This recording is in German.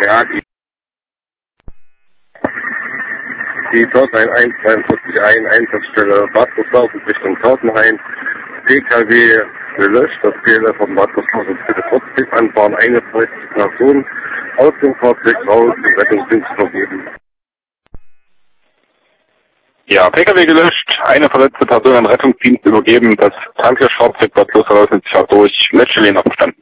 Ja, die dort ein 142 ein, Einsatzstelle Bad Großlausen Richtung Tautenhain. PKW gelöscht, das Fehler von Bad Großlausen bitte trotzdem anfahren, eine verletzte Person aus dem Fahrzeug raus, die Rettungsdienst vergeben. Ja, PKW gelöscht, eine verletzte Person an Rettungsdienst übergeben, das Tankerfahrzeug Bad Großlausen ist durch Löschelin abgestanden.